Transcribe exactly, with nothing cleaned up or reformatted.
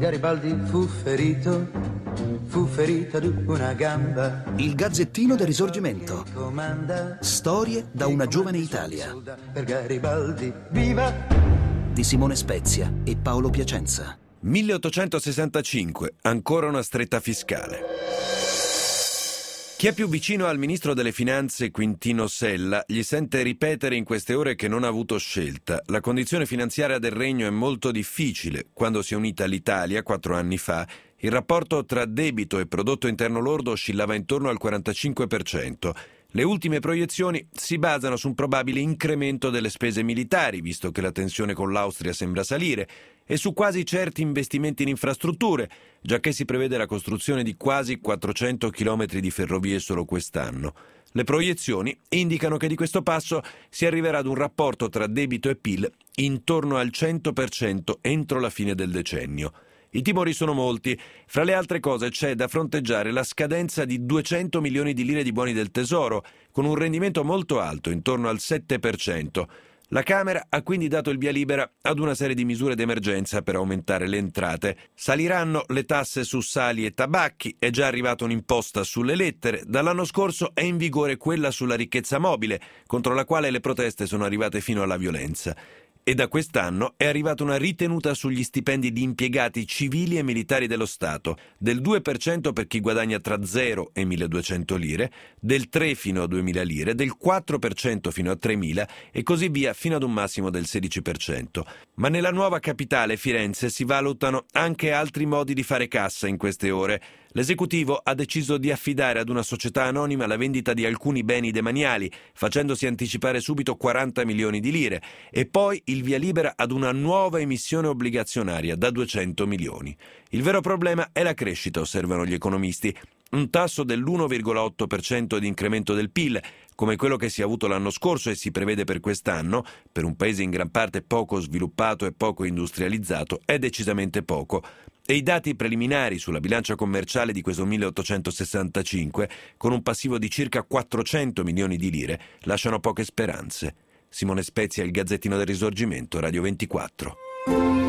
Garibaldi fu ferito, fu ferito di una gamba. Il Gazzettino del Risorgimento. Storie da una giovane Italia. Per Garibaldi, viva! Di Simone Spezia e Paolo Piacenza. milleottocentosessantacinque, ancora una stretta fiscale. Chi è più vicino al ministro delle finanze Quintino Sella gli sente ripetere in queste ore che non ha avuto scelta. La condizione finanziaria del regno è molto difficile. Quando si è unita l'Italia, quattro anni fa, il rapporto tra debito e prodotto interno lordo oscillava intorno al quarantacinque per cento. Le ultime proiezioni si basano su un probabile incremento delle spese militari, visto che la tensione con l'Austria sembra salire, e su quasi certi investimenti in infrastrutture, giacché si prevede la costruzione di quasi quattrocento chilometri di ferrovie solo quest'anno. Le proiezioni indicano che di questo passo si arriverà ad un rapporto tra debito e P I L intorno al cento per cento entro la fine del decennio. I timori sono molti. Fra le altre cose c'è da fronteggiare la scadenza di duecento milioni di lire di buoni del Tesoro, con un rendimento molto alto, intorno al sette per cento. La Camera ha quindi dato il via libera ad una serie di misure d'emergenza per aumentare le entrate. Saliranno le tasse su sali e tabacchi, è già arrivata un'imposta sulle lettere, dall'anno scorso è in vigore quella sulla ricchezza mobile, contro la quale le proteste sono arrivate fino alla violenza. E da quest'anno è arrivata una ritenuta sugli stipendi di impiegati civili e militari dello Stato, del due per cento per chi guadagna tra zero e milleduecento lire, del tre fino a duemila lire, del quattro per cento fino a tremila e così via fino ad un massimo del sedici per cento. Ma nella nuova capitale, Firenze, si valutano anche altri modi di fare cassa in queste ore. L'esecutivo ha deciso di affidare ad una società anonima la vendita di alcuni beni demaniali, facendosi anticipare subito quaranta milioni di lire, e poi il via libera ad una nuova emissione obbligazionaria da duecento milioni. Il vero problema è la crescita, osservano gli economisti. Un tasso dell'uno virgola otto per cento di incremento del P I L, come quello che si è avuto l'anno scorso e si prevede per quest'anno, per un paese in gran parte poco sviluppato e poco industrializzato, è decisamente poco. E i dati preliminari sulla bilancia commerciale di questo milleottocentosessantacinque, con un passivo di circa quattrocento milioni di lire, lasciano poche speranze. Simone Spezia, Il Gazzettino del Risorgimento, Radio ventiquattro.